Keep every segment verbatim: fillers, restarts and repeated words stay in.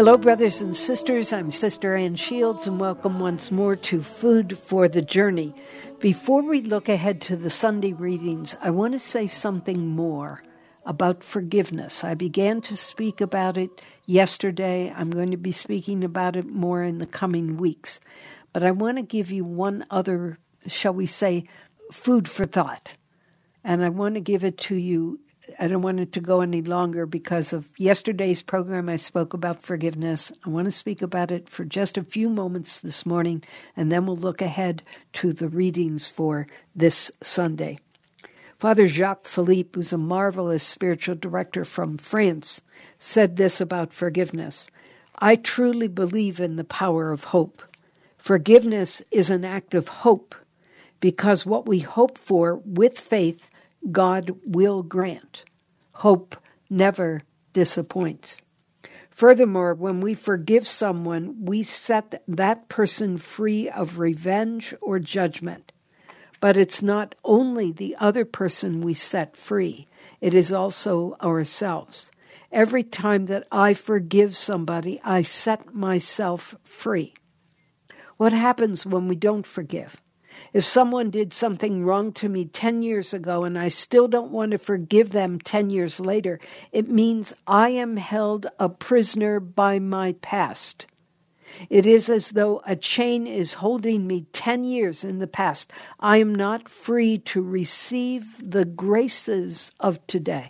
Hello, brothers and sisters. I'm Sister Ann Shields, and welcome once more to Food for the Journey. Before we look ahead to the Sunday readings, I want to say something more about forgiveness. I began to speak about it yesterday. I'm going to be speaking about it more in the coming weeks. But I want to give you one other, shall we say, food for thought. And I want to give it to you. I don't want it to go any longer because of yesterday's program. I spoke about forgiveness. I want to speak about it for just a few moments this morning, and then we'll look ahead to the readings for this Sunday. Father Jacques Philippe, who's a marvelous spiritual director from France, said this about forgiveness. I truly believe in the power of hope. Forgiveness is an act of hope because what we hope for with faith, God will grant. Hope never disappoints. Furthermore, when we forgive someone, we set that person free of revenge or judgment. But it's not only the other person we set free, it is also ourselves. Every time that I forgive somebody, I set myself free. What happens when we don't forgive? If someone did something wrong to me ten years ago and I still don't want to forgive them ten years later, it means I am held a prisoner by my past. It is as though a chain is holding me ten years in the past. I am not free to receive the graces of today.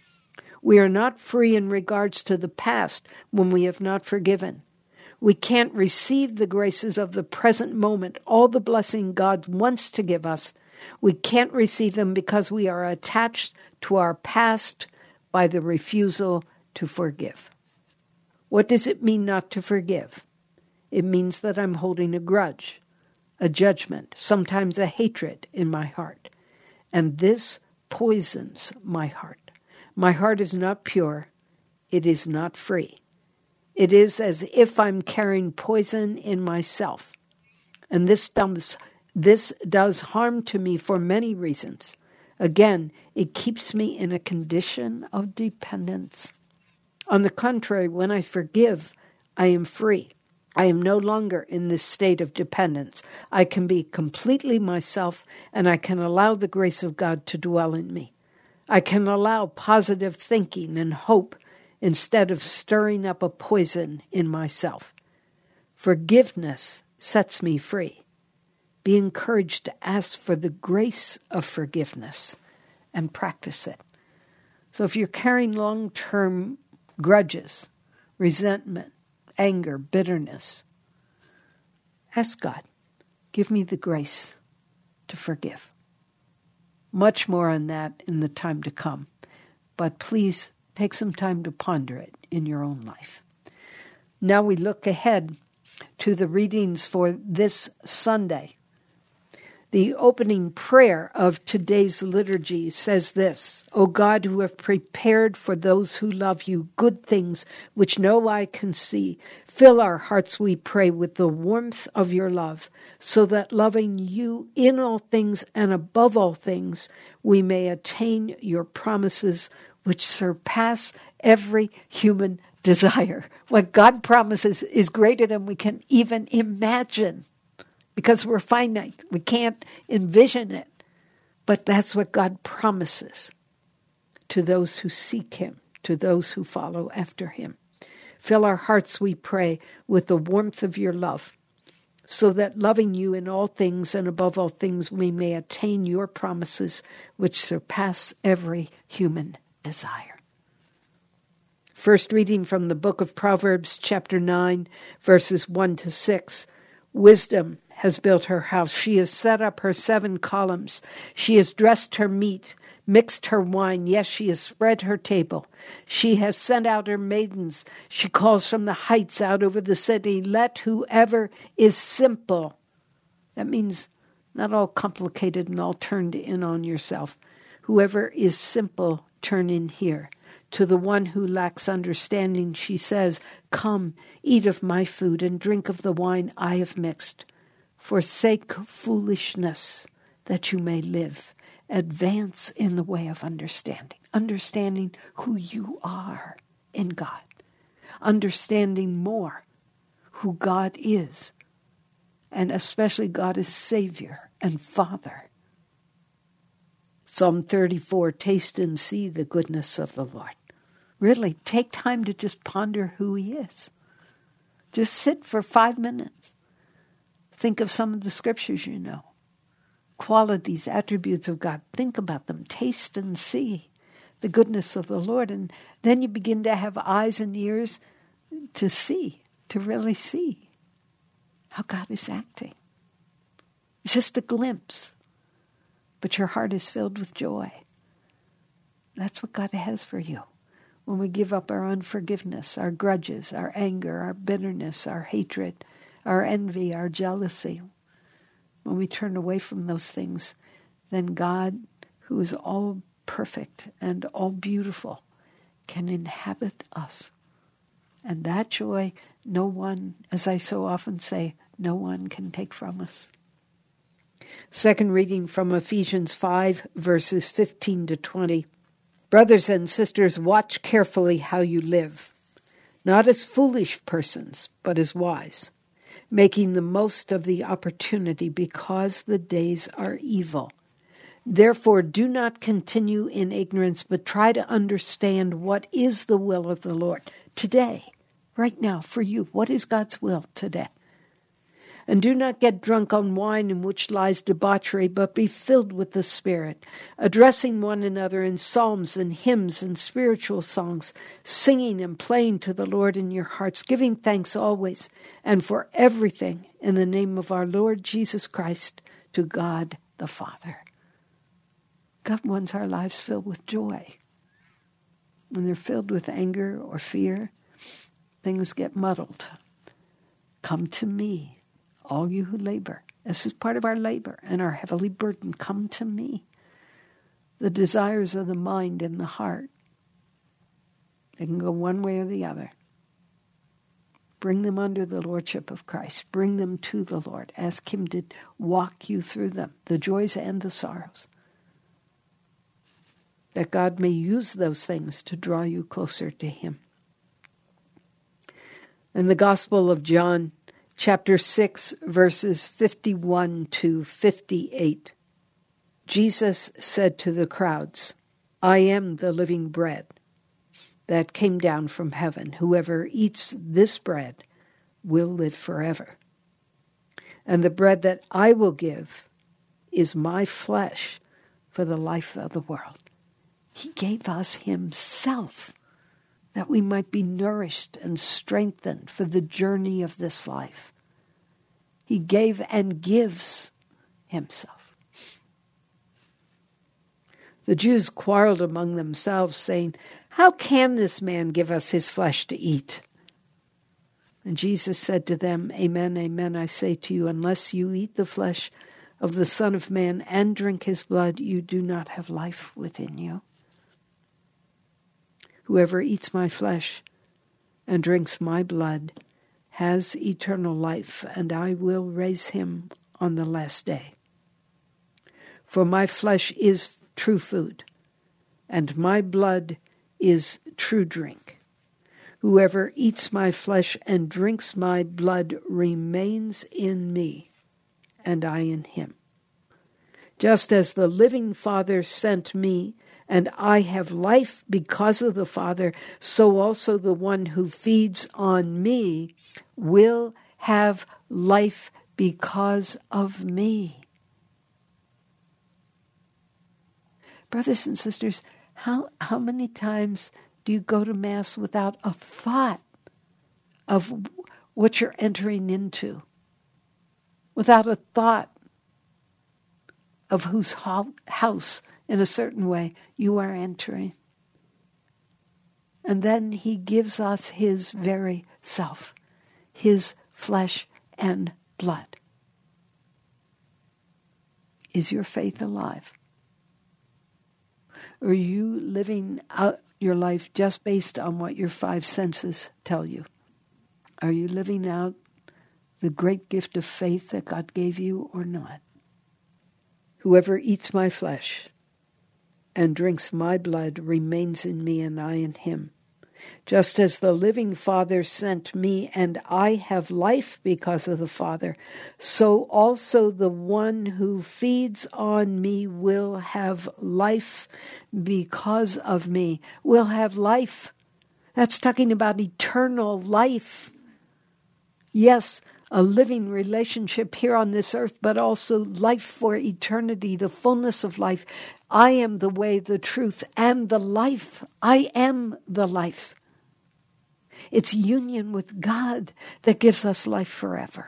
We are not free in regards to the past when we have not forgiven. We can't receive the graces of the present moment, all the blessing God wants to give us. We can't receive them because we are attached to our past by the refusal to forgive. What does it mean not to forgive? It means that I'm holding a grudge, a judgment, sometimes a hatred in my heart. And this poisons my heart. My heart is not pure. It is not free. It is as if I'm carrying poison in myself. And this does, this does harm to me for many reasons. Again, it keeps me in a condition of dependence. On the contrary, when I forgive, I am free. I am no longer in this state of dependence. I can be completely myself, and I can allow the grace of God to dwell in me. I can allow positive thinking and hope instead of stirring up a poison in myself. Forgiveness sets me free. Be encouraged to ask for the grace of forgiveness and practice it. So if you're carrying long-term grudges, resentment, anger, bitterness, ask God, give me the grace to forgive. Much more on that in the time to come, but please take some time to ponder it in your own life. Now we look ahead to the readings for this Sunday. The opening prayer of today's liturgy says this, O God, who have prepared for those who love you good things which no eye can see, fill our hearts, we pray, with the warmth of your love, so that loving you in all things and above all things, we may attain your promises which surpass every human desire. What God promises is greater than we can even imagine, because we're finite. We can't envision it. But that's what God promises to those who seek him, to those who follow after him. Fill our hearts, we pray, with the warmth of your love, so that loving you in all things and above all things, we may attain your promises which surpass every human desire. First reading from the book of Proverbs, chapter nine, verses one to six. Wisdom has built her house. She has set up her seven columns. She has dressed her meat, mixed her wine. Yes, she has spread her table. She has sent out her maidens. She calls from the heights out over the city. Let whoever is simple. That means not all complicated and all turned in on yourself. Whoever is simple, turn in here. To the one who lacks understanding, she says, come, eat of my food and drink of the wine I have mixed. Forsake foolishness that you may live. Advance in the way of understanding. Understanding who you are in God. understanding more who God is, and especially God as Savior and Father. Psalm thirty-four, taste and see the goodness of the Lord. Really, take time to just ponder who he is. Just sit for five minutes. Think of some of the scriptures you know. Qualities, attributes of God. Think about them. Taste and see the goodness of the Lord. And then you begin to have eyes and ears to see, to really see how God is acting. It's just a glimpse, but your heart is filled with joy. That's what God has for you. When we give up our unforgiveness, our grudges, our anger, our bitterness, our hatred, our envy, our jealousy, when we turn away from those things, then God, who is all perfect and all beautiful, can inhabit us. And that joy, no one, as I so often say, no one can take from us. Second reading from Ephesians five, verses fifteen to twenty. Brothers and sisters, watch carefully how you live, not as foolish persons, but as wise, making the most of the opportunity because the days are evil. Therefore, do not continue in ignorance, but try to understand what is the will of the Lord today, right now, for you. What is God's will today? And do not get drunk on wine in which lies debauchery, but be filled with the Spirit, addressing one another in psalms and hymns and spiritual songs, singing and playing to the Lord in your hearts, giving thanks always and for everything in the name of our Lord Jesus Christ to God the Father. God wants our lives filled with joy. When they're filled with anger or fear, things get muddled. Come to me, all you who labor. This is part of our labor and our heavily burden. Come to me. The desires of the mind and the heart, they can go one way or the other. Bring them under the lordship of Christ. Bring them to the Lord. Ask him to walk you through them, the joys and the sorrows, that God may use those things to draw you closer to him. In the Gospel of John, chapter six, verses fifty-one to fifty-eight, Jesus said to the crowds, I am the living bread that came down from heaven. Whoever eats this bread will live forever. And the bread that I will give is my flesh for the life of the world. He gave us himself that we might be nourished and strengthened for the journey of this life. He gave and gives himself. The Jews quarreled among themselves, saying, How can this man give us his flesh to eat? And Jesus said to them, Amen, amen, I say to you, unless you eat the flesh of the Son of Man and drink his blood, you do not have life within you. Whoever eats my flesh and drinks my blood has eternal life, and I will raise him on the last day. For my flesh is true food, and my blood is true drink. Whoever eats my flesh and drinks my blood remains in me, and I in him. Just as the living Father sent me, and I have life because of the Father, so also the one who feeds on me will have life because of me. Brothers and sisters, how, how many times do you go to Mass without a thought of what you're entering into? Without a thought of whose house, in a certain way, you are entering. And then he gives us his very self, his flesh and blood. Is your faith alive? Or are you living out your life just based on what your five senses tell you? Are you living out the great gift of faith that God gave you or not? Whoever eats my flesh and drinks my blood remains in me and I in him. Just as the living Father sent me, and I have life because of the Father, so also the one who feeds on me will have life because of me. Will have life. That's talking about eternal life. Yes, a living relationship here on this earth, but also life for eternity, the fullness of life. I am the way, the truth, and the life. I am the life. It's union with God that gives us life forever.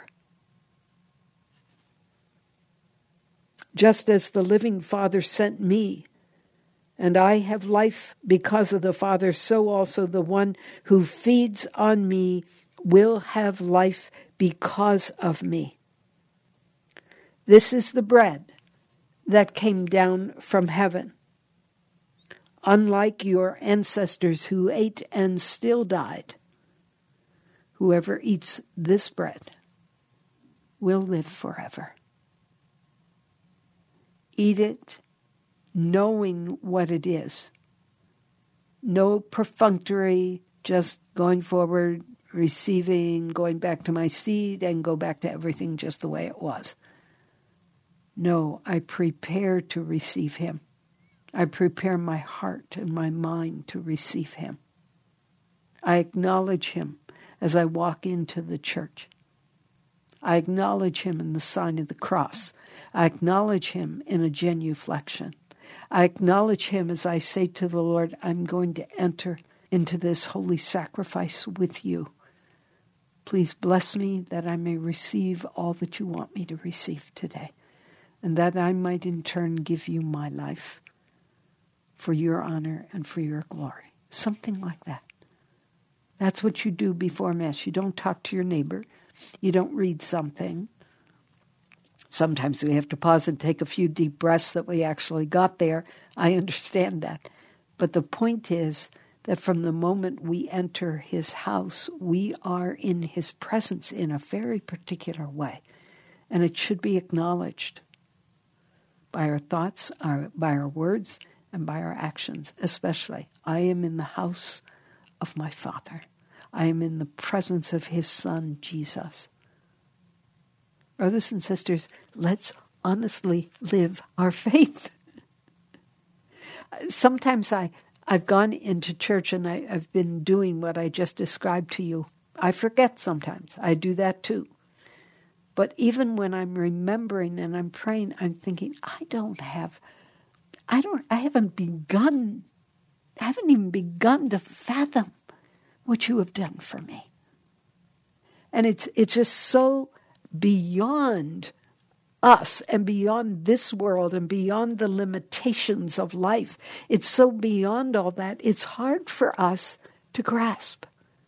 Just as the living Father sent me, and I have life because of the Father, so also the one who feeds on me will have life because of me. This is the bread that came down from heaven. Unlike your ancestors who ate and still died, whoever eats this bread will live forever. Eat it knowing what it is. No perfunctory, just going forward, receiving, going back to my seed, and go back to everything just the way it was. No, I prepare to receive him. I prepare my heart and my mind to receive him. I acknowledge him as I walk into the church. I acknowledge him in the sign of the cross. I acknowledge him in a genuflection. I acknowledge him as I say to the Lord, I'm going to enter into this holy sacrifice with you. Please bless me that I may receive all that you want me to receive today, and that I might in turn give you my life for your honor and for your glory. Something like that. That's what you do before Mass. You don't talk to your neighbor. You don't read something. Sometimes we have to pause and take a few deep breaths that we actually got there. I understand that. But the point is that from the moment we enter his house, we are in his presence in a very particular way. And it should be acknowledged by our thoughts, our, by our words, and by our actions, especially. I am in the house of my Father. I am in the presence of his Son, Jesus. Brothers and sisters, let's honestly live our faith. Sometimes I, I've gone into church and I, I've been doing what I just described to you. I forget sometimes. I do that too. But even when I'm remembering and I'm praying, I'm thinking, I don't have, I don't, I haven't begun, I haven't even begun to fathom what you have done for me. And it's it's just so beyond us and beyond this world and beyond the limitations of life. It's so beyond all that, it's hard for us to grasp.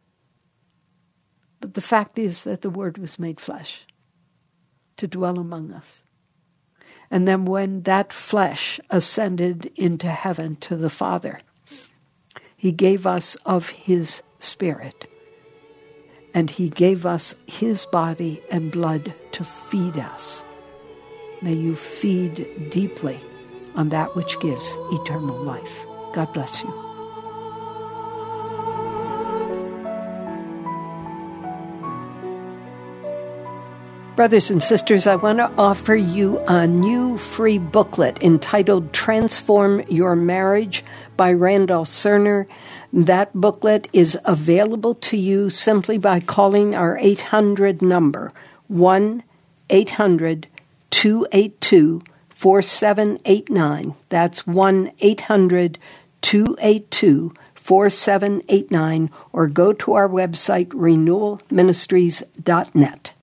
But the fact is that the Word was made flesh to dwell among us. And then when that flesh ascended into heaven to the Father, he gave us of his Spirit. And he gave us his body and blood to feed us. May you feed deeply on that which gives eternal life. God bless you. Brothers and sisters, I want to offer you a new free booklet entitled Transform Your Marriage by Randall Cerner. That booklet is available to you simply by calling our eight hundred number, one eight hundred two eight two four seven eight nine. That's one eight hundred two eight two four seven eight nine, or go to our website, renewal ministries dot net.